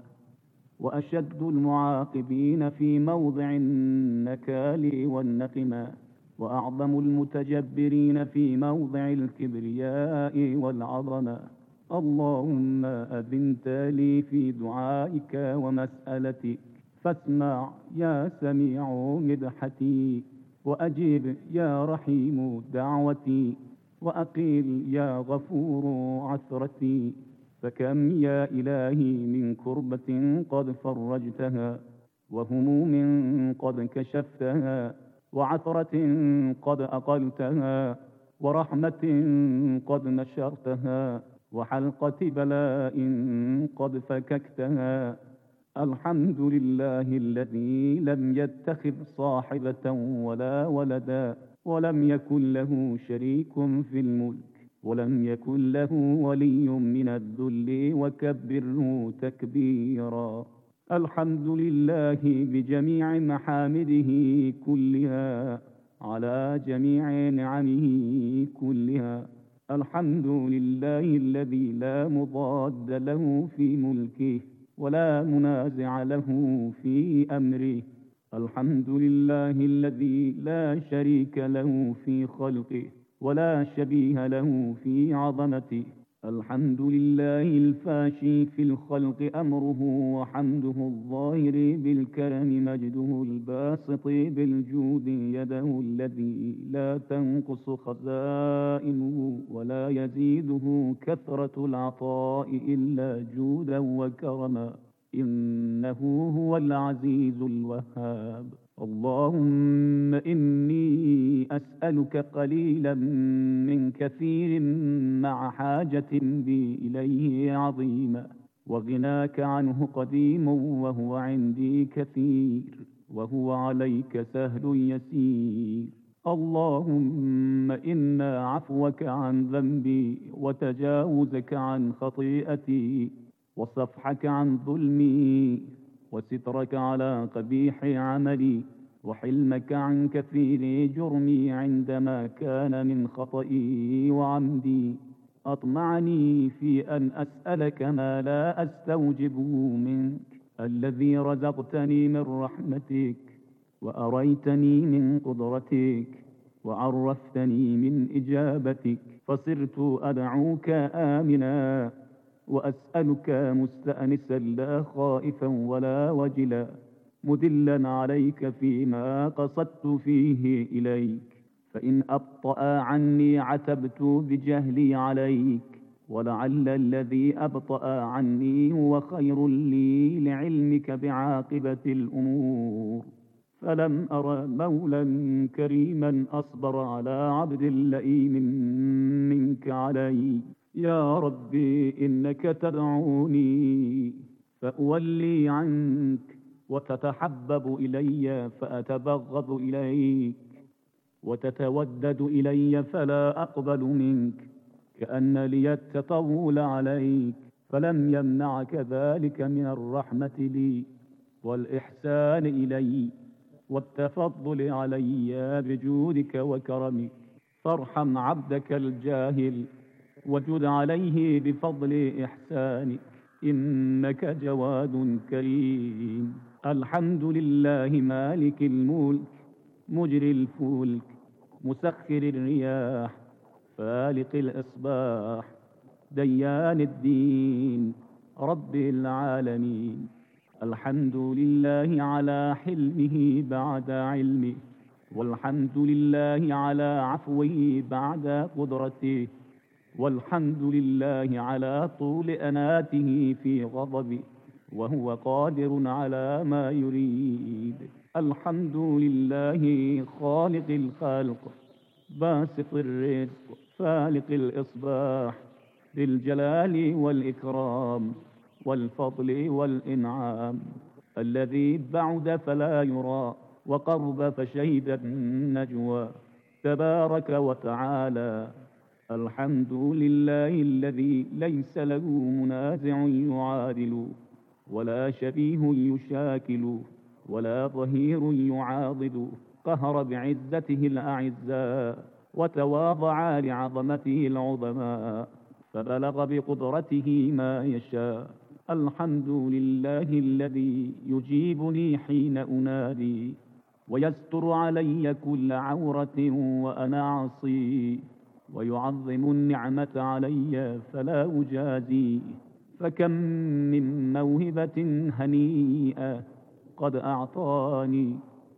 وأشد المعاقبين في موضع النكال والنقمة، وأعظم المتجبرين في موضع الكبرياء والعظمة. اللهم أذنت لي في دعائك ومسألتك، فاسمع يا سميع مدحتي، وأجب يا رحيم دعوتي، وأقيل يا غفور عثرتي. فكم يا إلهي من كربة قد فرجتها، وهموم قد كشفتها، وعثرة قد أقلتها، ورحمة قد نشرتها، وحلقة بلاء قد فككتها. الحمد لله الذي لم يتخذ صاحبة ولا ولدا، ولم يكن له شريك في الملك، ولم يكن له ولي من الذل، وكبره تكبيرا. الحمد لله بجميع محامده كلها، على جميع نعمه كلها. الحمد لله الذي لا مضاد له في ملكه، ولا منازع له في أمره. الحمد لله الذي لا شريك له في خلقه، ولا شبيه له في عظمته. الحمد لله الفاشي في الخلق أمره، وحمده الظاهر بالكرم مجده، الباسط بالجود يده، الذي لا تنقص خزائنه ولا يزيده كثرة العطاء إلا جودا وكرما. إنه هو العزيز الوهاب. اللهم إني أسألك قليلا من كثير، مع حاجة بي إليه عظيمة، وغناك عنه قديم، وهو عندي كثير، وهو عليك سهل يسير. اللهم إن عفوك عن ذنبي، وتجاوزك عن خطيئتي، وصفحك عن ظلمي، وسترك على قبيح عملي، وحلمك عن كثير جرمي، عندما كان من خطئي وعمدي. أطمعني في أن أسألك ما لا أستوجبه منك، الذي رزقتني من رحمتك، وأريتني من قدرتك، وعرفتني من إجابتك، فصرت أدعوك آمنا، وأسألك مستأنسا لا خائفا ولا وجلا، مدلا عليك فيما قصدت فيه إليك. فإن أبطأ عني عتبت بجهلي عليك، ولعل الذي أبطأ عني هو خير لي لعلمك بعاقبة الأمور. فلم أر مولا كريما أصبر على عبد لئيم منك علي. يا ربي إنك تدعوني فأولي عنك، وتتحبب إلي فأتبغض إليك، وتتودد إلي فلا أقبل منك، كأن لي التطول عليك، فلم يمنعك ذلك من الرحمة لي والإحسان إلي والتفضل علي بجودك وكرمك. فارحم عبدك الجاهل وجد عليه بفضل إحسانك، إنك جواد كريم. الحمد لله مالك الملك مجري الفلك مسخر الرياح فالق الإصباح ديان الدين رب العالمين. الحمد لله على حلمه بعد علمه، والحمد لله على عفوه بعد قدرته، والحمد لله على طول أناته في غضبه وهو قادر على ما يريد. الحمد لله خالق الخلق باسط الرزق فالق الإصباح ذي الجلال والإكرام والفضل والإنعام، الذي بعد فلا يرى وقرب فشهد النجوى تبارك وتعالى. الحمد لله الذي ليس له منازع يعادل، ولا شبيه يشاكل، ولا ظهير يعاضد. قهر بعزته الأعزاء وتواضع لعظمته العظماء، فبلغ بقدرته ما يشاء. الحمد لله الذي يجيبني حين أنادي، ويستر علي كل عورة وأنا عصي، ويعظم النعمة علي فلا أجازي. فكم من موهبة هنيئة قد أعطاني،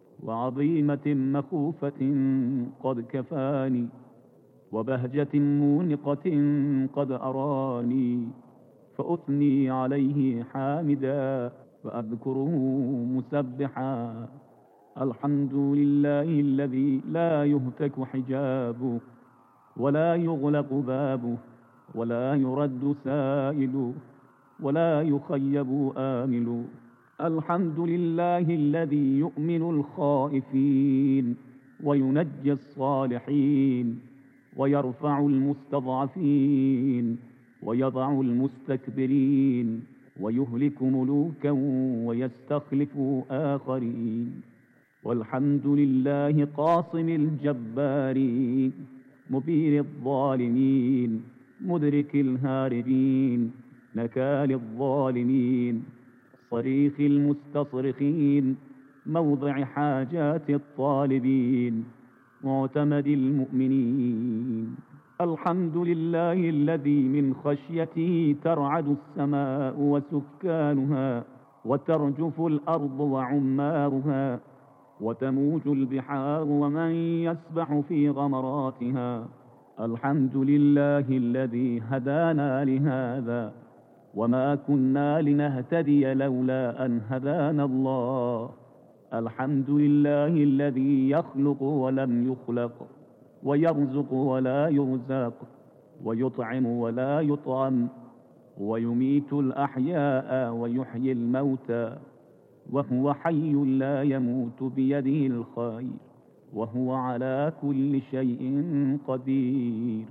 وعظيمة مخوفة قد كفاني، وبهجة مونقة قد أراني، فأثني عليه حامدا وأذكره مسبحا. الحمد لله الذي لا يهتك حجابه، ولا يغلق بابه، ولا يرد سائل، ولا يخيب آمل. الحمد لله الذي يؤمن الخائفين وينجي الصالحين، ويرفع المستضعفين ويضع المستكبرين، ويهلك ملوكا ويستخلف آخرين. والحمد لله قاصم الجبارين مبين الظالمين مدرك الهاربين نكال الظالمين صريخ المستصرخين موضع حاجات الطالبين معتمد المؤمنين. الحمد لله الذي من خشيته ترعد السماء وسكانها، وترجف الأرض وعمارها، وتموج البحار ومن يسبح في غمراتها. الحمد لله الذي هدانا لهذا، وما كنا لنهتدي لولا أن هدانا الله. الحمد لله الذي يخلق ولم يخلق، ويرزق ولا يرزق، ويطعم ولا يطعم، ويميت الأحياء ويحيي الموتى، وهو حي لا يموت بيده الخير، وهو على كل شيء قدير.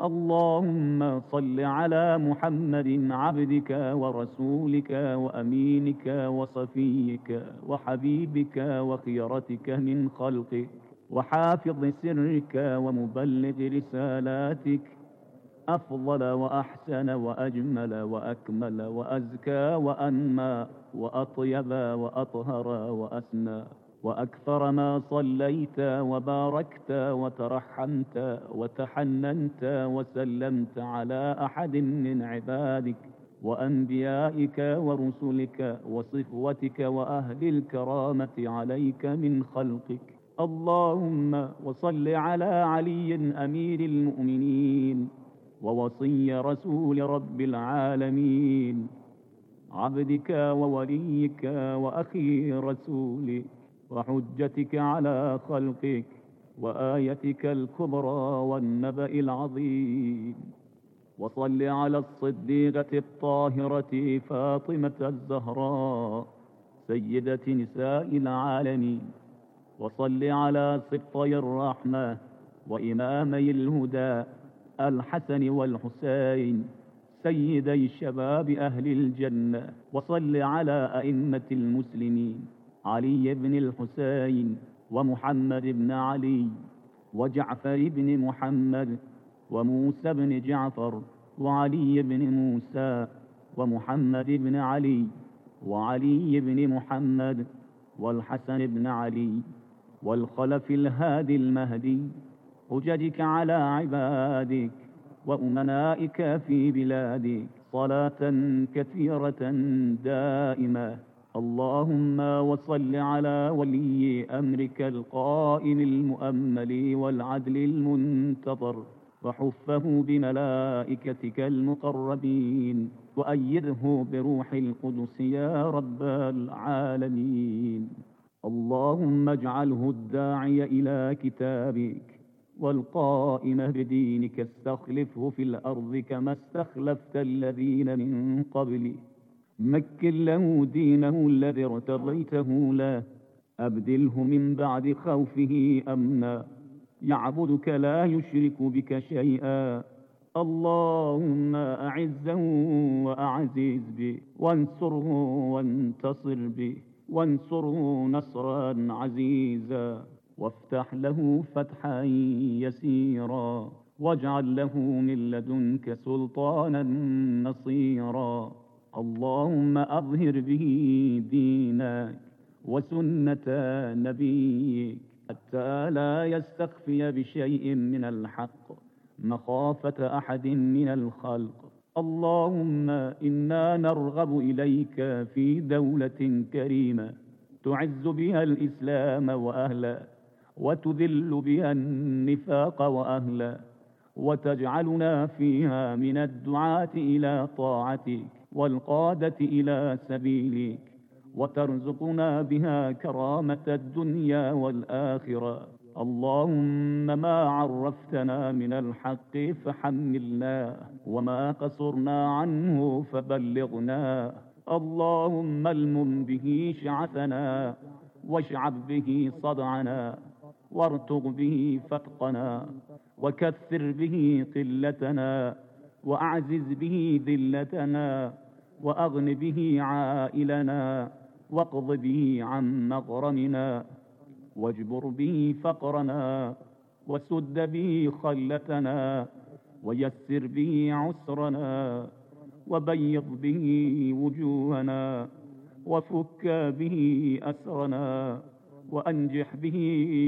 اللهم صل على محمد عبدك ورسولك وأمينك وصفيك وحبيبك وخيرتك من خلقك، وحافظ سرك ومبلغ رسالاتك، أفضل وأحسن وأجمل وأكمل وأزكى وأنمى وأطيب وأطهر وأسنى، وأكثر ما صليت وباركت وترحمت وتحننت وسلمت على أحد من عبادك وأنبيائك ورسلك وصفوتك وأهل الكرامة عليك من خلقك. اللهم وصل على علي أمير المؤمنين ووصي رسول رب العالمين، عبدك ووليك وأخي رسولك، وحجتك على خلقك، وآيتك الكبرى والنبأ العظيم. وصل على الصديقة الطاهرة فاطمة الزهراء سيدة نساء العالمين. وصل على سبطي الرحمة وإمامي الهدى الحسن والحسين سيدي شباب أهل الجنة. وصل على أئمة المسلمين علي بن الحسين ومحمد بن علي وجعفر بن محمد وموسى بن جعفر وعلي بن موسى ومحمد بن علي وعلي بن محمد والحسن بن علي والخلف الهادي المهدي حججك على عبادك وأمنائك في بلادك صلاة كثيرة دائمة. اللهم وصل على ولي أمرك القائم المؤمل والعدل المنتظر وحفه بملائكتك المقربين وأيده بروح القدس يا رب العالمين. اللهم اجعله الداعي إلى كتابك والقائم بدينك استخلفه في الأرض كما استخلفت الذين من قبله. مكن له دينه الذي ارتضيته له أبدله من بعد خوفه أمنا يعبدك لا يشرك بك شيئا. اللهم أعزه وأعزز به وانصره وانتصر به وانصره نصرا عزيزا وافتح له فتحا يسيرا واجعل له من لدنك سلطانا نصيرا. اللهم أظهر به دينك وسنة نبيك حتى لا يستخفي بشيء من الحق مخافة أحد من الخلق. اللهم إنا نرغب إليك في دولة كريمة تعز بها الإسلام وأهله وتذل بها النفاق وأهله وتجعلنا فيها من الدعاة إلى طاعتك والقادة إلى سبيلك وترزقنا بها كرامة الدنيا والآخرة. اللهم ما عرفتنا من الحق فحملنا وما قصرنا عنه فبلغنا. اللهم المم به شعثنا واشعب به صدعنا وارتق به فتقنا وكثر به قلتنا وأعزز به ذلتنا وأغن به عائلنا واقض به عن مغرمنا واجبر به فقرنا وسد به خلتنا ويسر به عسرنا وبيض به وجوهنا وفك به أسرنا وأنجح به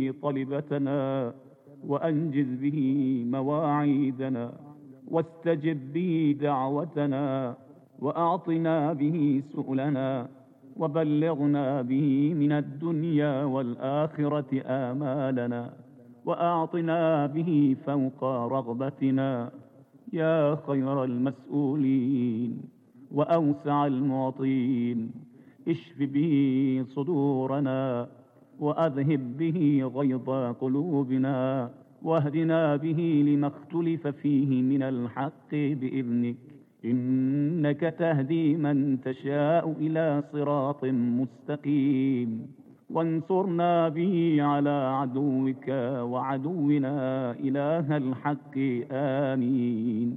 طلبتنا وأنجز به مواعيدنا واستجب به دعوتنا وأعطنا به سؤلنا وبلغنا به من الدنيا والآخرة آمالنا وأعطنا به فوق رغبتنا يا خير المسؤولين وأوسع المعطين. اشف به صدورنا وأذهب به غيظ قلوبنا واهدنا به لما اختلف فيه من الحق بإذنك إنك تهدي من تشاء إلى صراط مستقيم. وانصرنا به على عدوك وعدونا إله الحق آمين.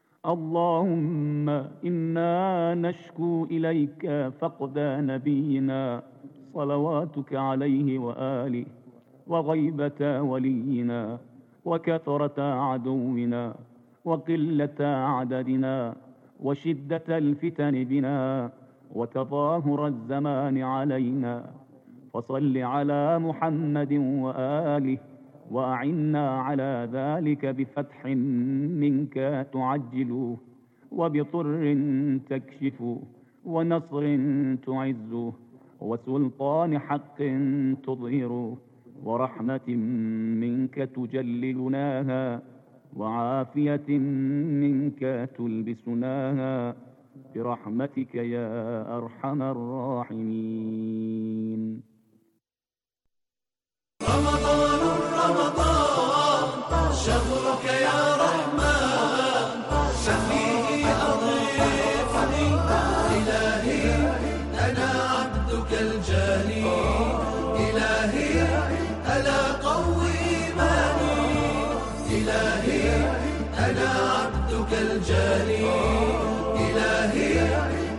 اللهم إنا نشكو إليك فقد نبينا صلواتك عليه وآله وغيبة ولينا وكثرة عدونا وقلة عددنا وشدة الفتن بنا وتظاهر الزمان علينا. فصل على محمد وآله وأعنا على ذلك بفتح منك تعجله وبطر تكشفه ونصر تعزه وسلطان حق تظهره ورحمة منك تجللناها وعافية منك تلبسناها برحمتك يا أرحم الراحمين. رمضان رمضان شهرك يا رحمن شهر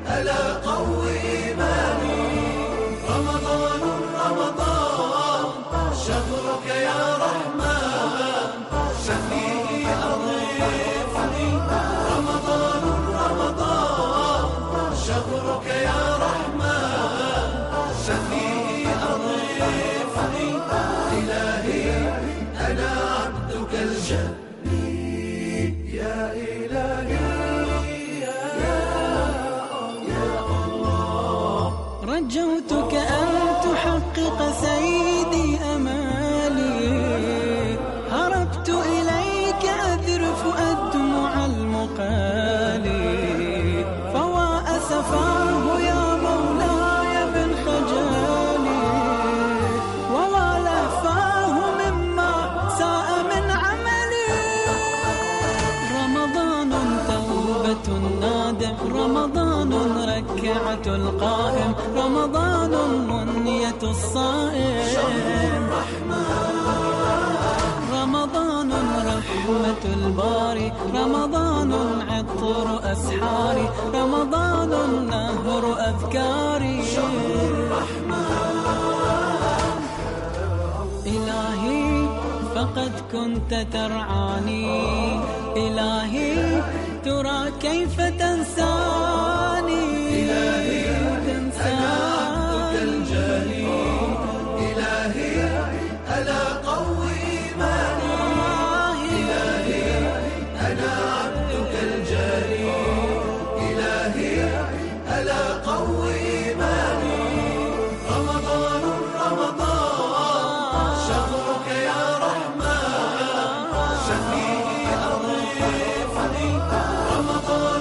ألا قوي إيماني. رمضان رمضان شهرك يا رحمن شفيعي أضيفني. رمضان رمضان شهرك يا رحمن شفيعي أضيفني. إلهي أنا عبدك الجليل يا إلهي رجوتك أن تحقق سيدي أمالي. هربت إليك أذرف الدموع المقالي. فوا أسفاه يا مولاي من خجالي. ووا لهفاه مما ساء من عملي. رمضان توبة النادم. رمضان ركعة القائم. رمضان منية الصائم. رمضان رحمة الباري. رمضان عطر أسحاري. رمضان نهر أذكاري. إلهي فقد كنت ترعاني. إلهي ترى كيف تنساني. إلهي أنا عبدك الجليل. إلهي ألا قوي إيماني. إلهي أنا عبدك الجليل. إلهي ألا قوي إيماني. رمضان رمضان شهرك يا رحمن شفيعي أضيفني. رمضان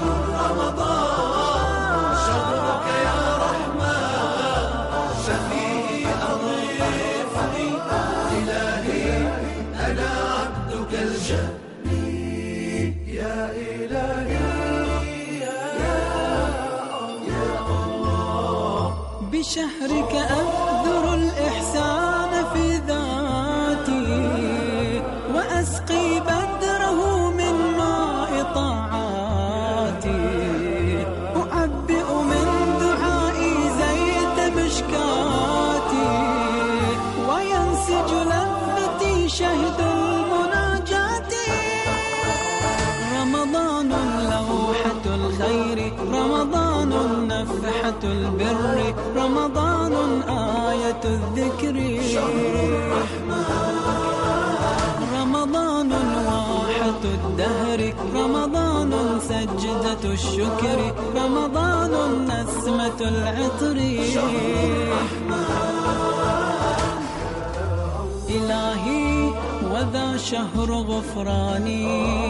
رمضان شهرك يا رحمن شفيعي أضيفني. إلهي أنا عبدك الجليل يا إلهي يا الله. بشهرك أبذر الإحسان في ذاتي. وأسقي بدره من ماء طاعاتي. أعبئ من دعائي زيت مشكاتي. وينسج لذتي شهد المناجات. رمضان لوحة الخير. رمضان نفحة البر. رمضان آية الذكر. رمضان واحة الدهر. رمضان سجدة الشكر. رمضان نسمة العطر. إلهي وذا شهر غفراني.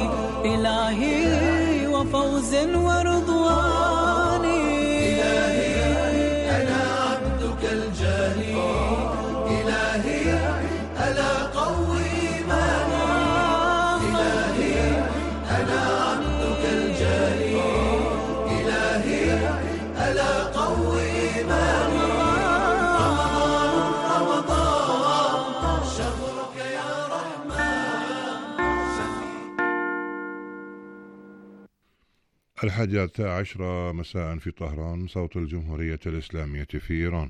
إلهي وفوز ورضوان. إلهي أنا عبدك الجليل. إلهي ألا قوي إيماني. إلهي أنا عبدك الجليل. إلهي ألا قوي إيماني. رمضان رمضان شهرك يا رحمن. الحادية عشرة مساء في طهران. صوت الجمهورية الإسلامية في إيران.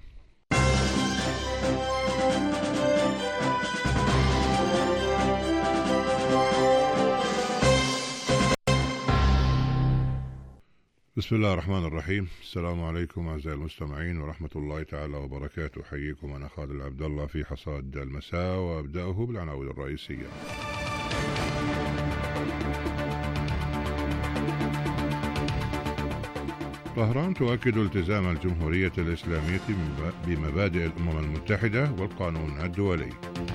بسم الله الرحمن الرحيم. السلام عليكم أعزائي المستمعين ورحمة الله تعالى وبركاته. حييكم أنا خالد عبد الله في حصاد المساء، وأبدأه بالعناوين الرئيسية. طهران تؤكد التزام الجمهورية الإسلامية بمبادئ الأمم المتحدة والقانون الدولي.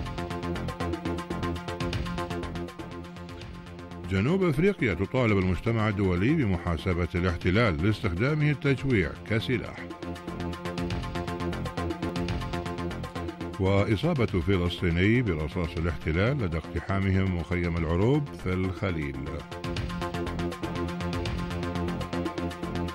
جنوب أفريقيا تطالب المجتمع الدولي بمحاسبة الاحتلال لاستخدامه التجويع كسلاح. وإصابة فلسطيني برصاص الاحتلال لدى اقتحامهم مخيم العروب في الخليل.